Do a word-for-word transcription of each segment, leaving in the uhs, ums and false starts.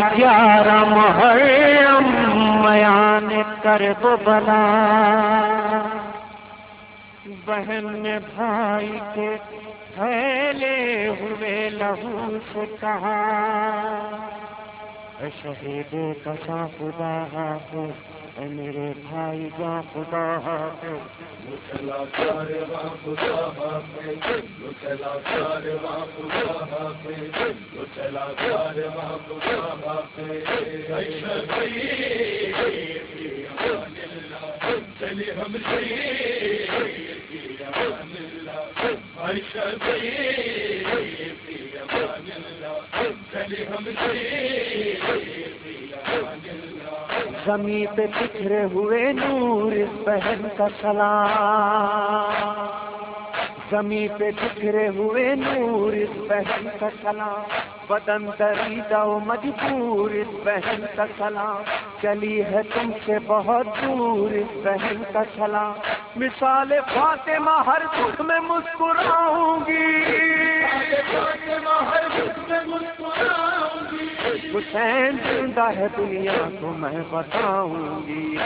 گیارہ محرم میان کرب بلا، بہن نے بھائی کے پھیلے ہوئے لہو سے کہا، اے شہید کسا خدا حافظ، اے میرے بھائی جان خدا حافظ، چلا سارے وہاں خدا حافظ، چلا سارے وہاں خدا حافظ، چلا سارے وہاں خدا حافظ، چلی ہم زمین پہ بکھرے ہوئے نور اس بہن کا سلام، زمین پہ بکھرے ہوئے نور اس بہن کا سلام، بدن دریدہ و مجبور اس بہن کا سلام، چلی ہے تم سے بہت دور اس بہن کا سلام، مثال فاطمہ ہر دکھ میں مسکراؤں گی، ہر دکھ میں مسکراؤں گی، حسین زندہ ہے دنیا کو میں بتاؤں گی،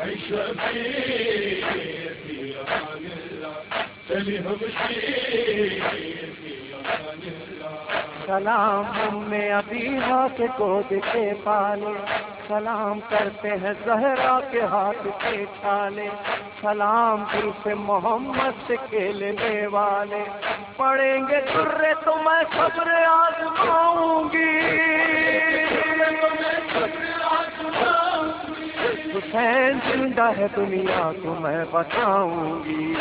سلام ہم ابیہا کے گود کے پالے، سلام کرتے ہیں زہرا کے ہاتھ کے چھالے، سلام دل سے محمد سے کھیلنے والے، پڑھیں گے درے تو میں صبر آزماؤں گی، حسین زندہ ہے دنیا کو میں بتاؤں گی،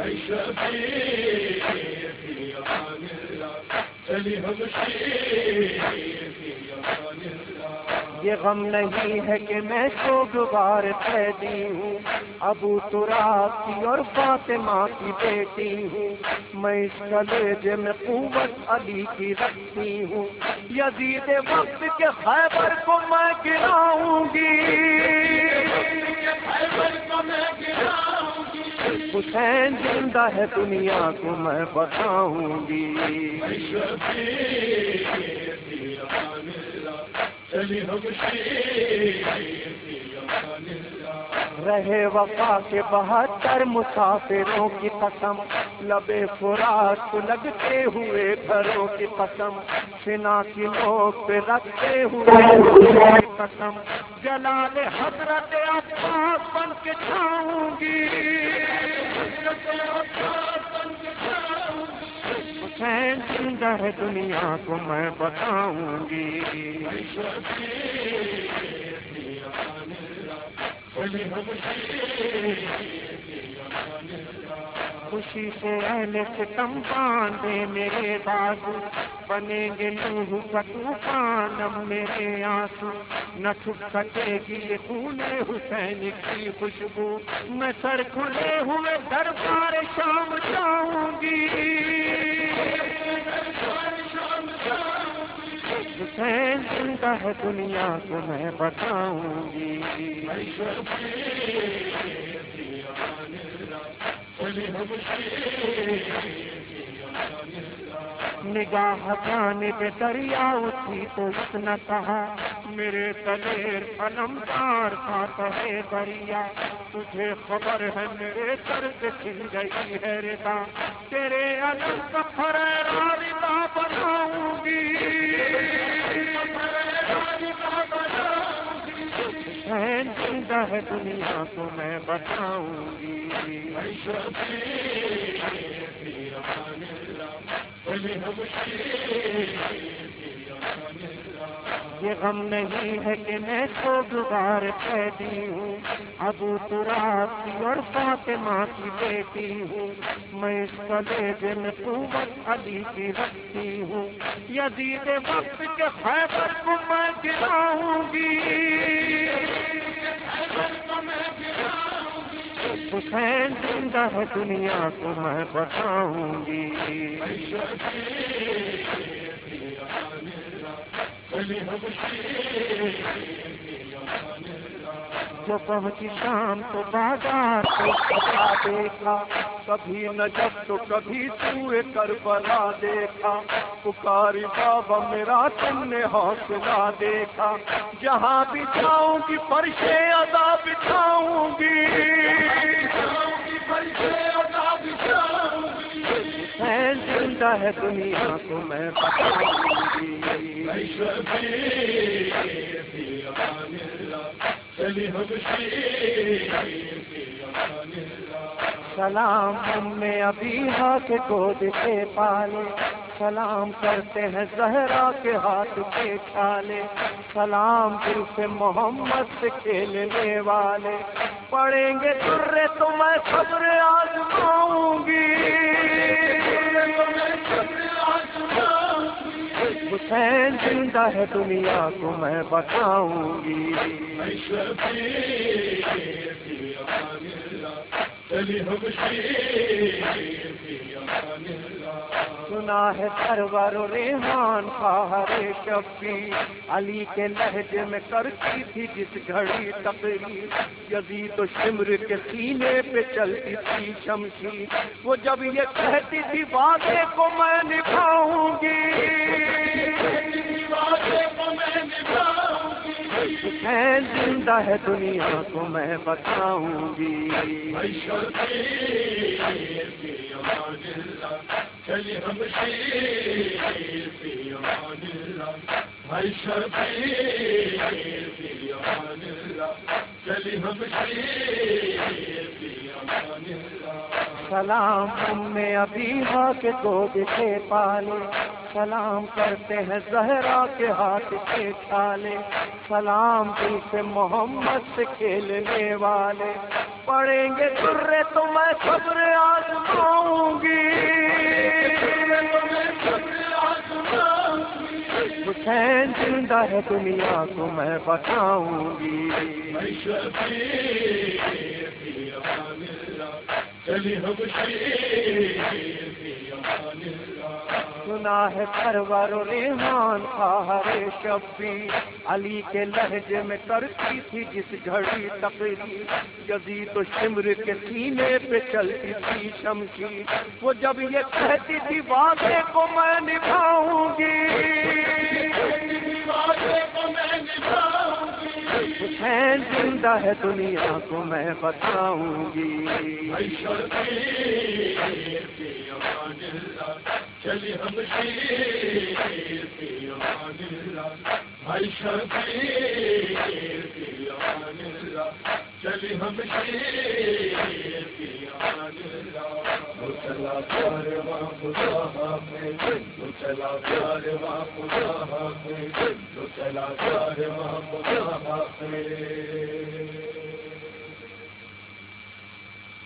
یہ غم نہیں ہے کہ میں سوگوار قیدی ہوں، ابو تراب کی اور فاطمہ کی بیٹی ہوں، میں اس کلیجے میں قوت علی کی رکھتی ہوں، یزید وقت کے خیبر کو میں گراؤں گی، حسین زندہ ہے دنیا کو میں بتاؤں گی، رہے وفا کے بہتر مسافروں کی قسم، لبے فرات کو لگتے ہوئے گھروں کی قسم، سنا کی نوک پہ رکھتے ہوئے قسم، جلال حضرت عباس بن کے چھاؤں گی، حسین زندہ ہے دنیا کو میں بتاؤں گی، خوشی سے اہل ستم باندھے میرے بازو، بنیں گے نوح کا طوفان اب میرے آنسو، نہ چھپ سکے گی یہ خون حسین کی خوشبو، میں سر کھلے ہوئے دربار شام جاؤں گی، حسین زندہ ہے دنیا کو میں بتاؤں گی، نگاہ جانب دریا اٹھی تو اس نے کہا، میرے دلیر علمدار فاتح دریا، تجھے خبر ہے میرے سر سے کھل گئی ہے ردا، تیرے علم کا فرا ردا بناؤں گی، حسین زندہ ہے دنیا کو میں بتاؤں گی، یہ غم نہیں ہے کہ میں سوگوار قیدی ہوں، ابو تراب کی اور فاطمہ کی بیٹی ہوں، میں اس کلیجے میں قوت علی کی رکھتی ہوں، یزید وقت کے خیبر کو میں گراؤں گی، حسین زندہ ہے دنیا کو میں بتاؤں گی، جو پہنچی شام تو بازار کو سجا دیکھا، کبھی نجف تو کبھی سوئے کربلا دیکھا، پکاری بابا میرا تم نے حوصلہ دیکھا، جہاں بھی جاؤں گی فرش ادا بچھاؤں گی، حسین زندہ ہے دنیا کو میں بتاؤں گی، سلام ام ابیہا کے گود سے پالے، سلام کرتے ہیں زہرا کے ہاتھ کے چھالے، سلام دل سے محمد سے کھیلنے والے، پڑھیں گے درے تو میں صبر آزماؤں گی، حسین زندہ ہے دنیا کو میں بتاؤں گی، سنا ہے سرور ریحان خواہر شبیر، علی کے لہجے میں کرتی تھی جس گھڑی تقریر، یزید و شمر کے سینے پہ چلتی تھی شمشیر، وہ جب یہ کہتی تھی وعدے کو میں نبھاؤں گی، حسین زندہ ہے دنیا کو میں بتاؤں گی، چلی ہم شیر فی امان اللہ، بھائی شبیر فی امان اللہ، چلی ہم شیر فی امان اللہ، سلام ام ابیہا کے گود سے پالے، سلام کرتے ہیں زہرا کے ہاتھ کے چھالے، سلام دل سے محمد سے کھیلنے والے، پڑھیں گے درے تو میں صبر آزماؤں گی، حسین زندہ ہے دنیا کو میں بتاؤں گی، چلی ہم شیر فی امان اللہ، سنا ہے سرور ریحان خواہر شبیر، علی کے لہجے میں کرتی تھی جس گھڑی تقریر، یزید و شمر کے سینے پہ چلتی تھی شمشیر، وہ جب یہ کہتی تھی وعدے کو میں نبھاؤں گی، حسین زندہ ہے دنیا کو میں بتاؤں گی، چلی ہم شیر فی امان اللہ، بھائی شبیر فی امان اللہ، چلی ہم شیر فی امان اللہ، وہ چلا کارواں خدا حافظ، وہ چلا کارواں خدا حافظ، وہ چلا کارواں خدا حافظ۔